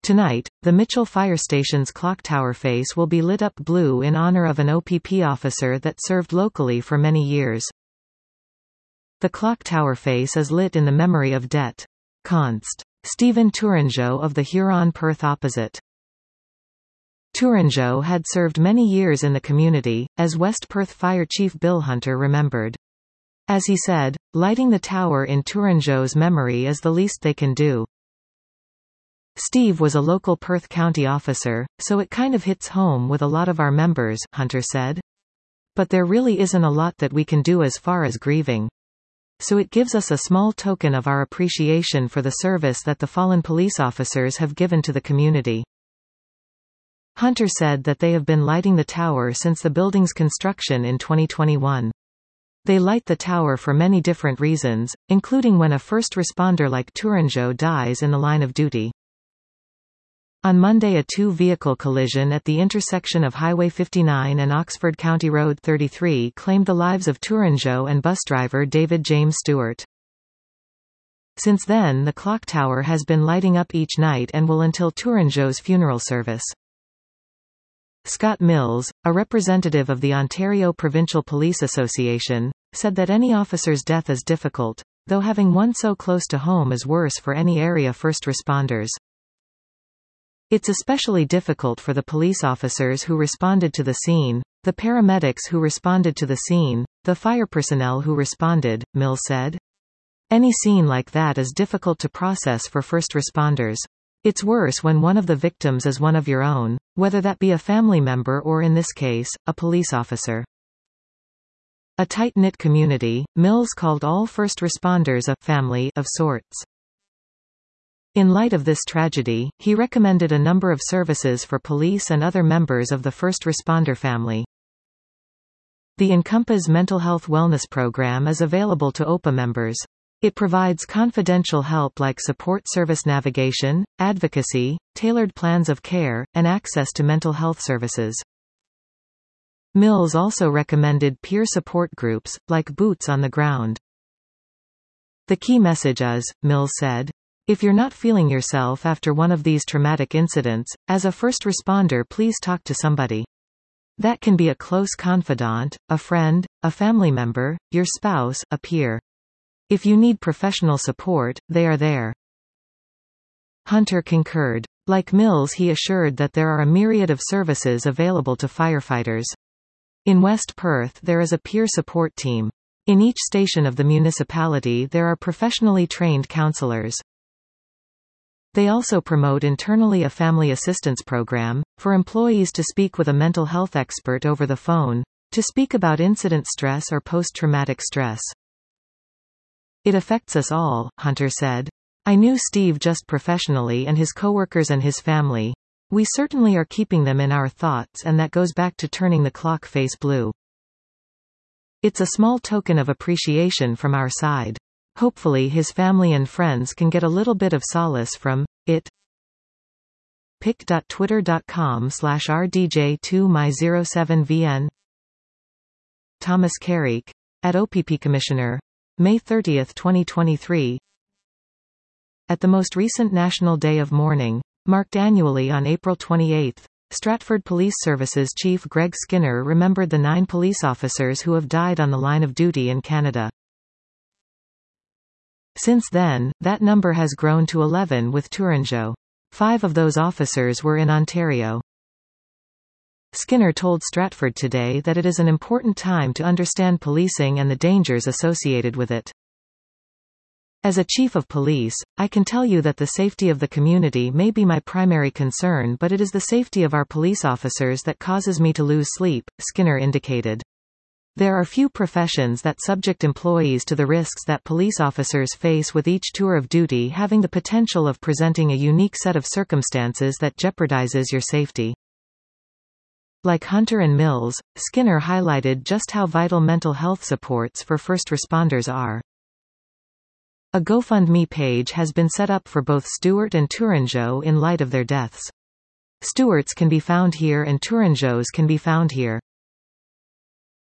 Tonight, the Mitchell Fire Station's clock tower face will be lit up blue in honor of an OPP officer that served locally for many years. The clock tower face is lit in the memory of Det. Const. Stephen Tourangeau of the Huron Perth opposite. Tourangeau had served many years in the community, as West Perth Fire Chief Bill Hunter remembered. As he said, lighting the tower in Tourangeau's memory is the least they can do. Steve was a local Perth County officer, so it kind of hits home with a lot of our members, Hunter said. But there really isn't a lot that we can do as far as grieving. So it gives us a small token of our appreciation for the service that the fallen police officers have given to the community. Hunter said that they have been lighting the tower since the building's construction in 2021. They light the tower for many different reasons, including when a first responder like Tourangeau dies in the line of duty. On Monday, a two-vehicle collision at the intersection of Highway 59 and Oxford County Road 33 claimed the lives of Tourangeau and bus driver David James Stewart. Since then, the clock tower has been lighting up each night and will until Tourangeau's funeral service. Scott Mills, a representative of the Ontario Provincial Police Association, said that any officer's death is difficult, though having one so close to home is worse for any area first responders. It's especially difficult for the police officers who responded to the scene, the paramedics who responded to the scene, the fire personnel who responded, Mills said. Any scene like that is difficult to process for first responders. It's worse when one of the victims is one of your own, whether that be a family member or in this case, a police officer. A tight-knit community, Mills called all first responders a family of sorts. In light of this tragedy, he recommended a number of services for police and other members of the first responder family. The Encompass Mental Health Wellness Program is available to OPA members. It provides confidential help like support service navigation, advocacy, tailored plans of care, and access to mental health services. Mills also recommended peer support groups, like Boots on the Ground. The key message is, Mills said, if you're not feeling yourself after one of these traumatic incidents, as a first responder, please talk to somebody. That can be a close confidant, a friend, a family member, your spouse, a peer. If you need professional support, they are there. Hunter concurred. Like Mills, he assured that there are a myriad of services available to firefighters. In West Perth there is a peer support team. In each station of the municipality there are professionally trained counselors. They also promote internally a family assistance program, for employees to speak with a mental health expert over the phone, to speak about incident stress or post-traumatic stress. It affects us all, Hunter said. I knew Steve just professionally and his coworkers and his family. We certainly are keeping them in our thoughts, and that goes back to turning the clock face blue. It's a small token of appreciation from our side. Hopefully his family and friends can get a little bit of solace from it. pic.twitter.com/rdj2my07vn Thomas Carrick, at OPP Commissioner, May 30, 2023. At the most recent National Day of Mourning, marked annually on April 28, Stratford Police Services Chief Greg Skinner remembered the 9 police officers who have died on the line of duty in Canada. Since then, that number has grown to 11 with Tourangeau. 5 of those officers were in Ontario. Skinner told Stratford Today that it is an important time to understand policing and the dangers associated with it. As a chief of police, I can tell you that the safety of the community may be my primary concern, but it is the safety of our police officers that causes me to lose sleep, Skinner indicated. There are few professions that subject employees to the risks that police officers face, with each tour of duty having the potential of presenting a unique set of circumstances that jeopardizes your safety. Like Hunter and Mills, Skinner highlighted just how vital mental health supports for first responders are. A GoFundMe page has been set up for both Stewart and Tourangeau in light of their deaths. Stewart's can be found here and Tourangeau's can be found here.